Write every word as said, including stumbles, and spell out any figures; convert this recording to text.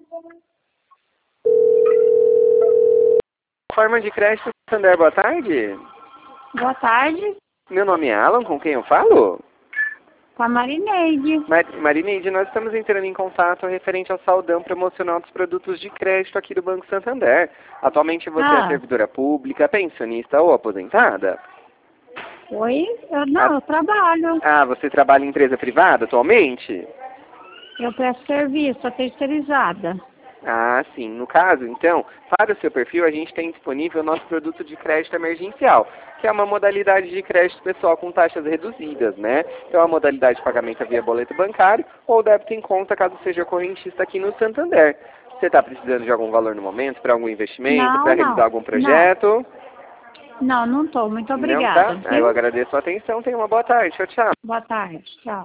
Forma de crédito, Santander, boa tarde. Boa tarde, Meu nome é Alan, com quem eu falo? com a Marineide. Mar Marineide, nós estamos entrando em contato referente ao saldão promocional dos produtos de crédito aqui do Banco Santander. Atualmente você Ah. é servidora pública, pensionista ou aposentada? Oi? Eu, não, Ah. eu trabalho. Ah, você trabalha em empresa privada atualmente? Eu presto serviço, a terceirizada. Ah, sim. No caso, então, para o seu perfil, a gente tem disponível o nosso produto de crédito emergencial, que é uma modalidade de crédito pessoal com taxas reduzidas, né? Então, é uma modalidade de pagamento via boleto bancário ou débito em conta, caso seja correntista aqui no Santander. Você está precisando de algum valor no momento, para algum investimento, Não, para não, realizar algum projeto? Não, não estou. Muito Não, obrigada, tá? Ah, eu viu? agradeço a atenção. Tenha uma boa tarde. Tchau, tchau. Boa tarde, tchau.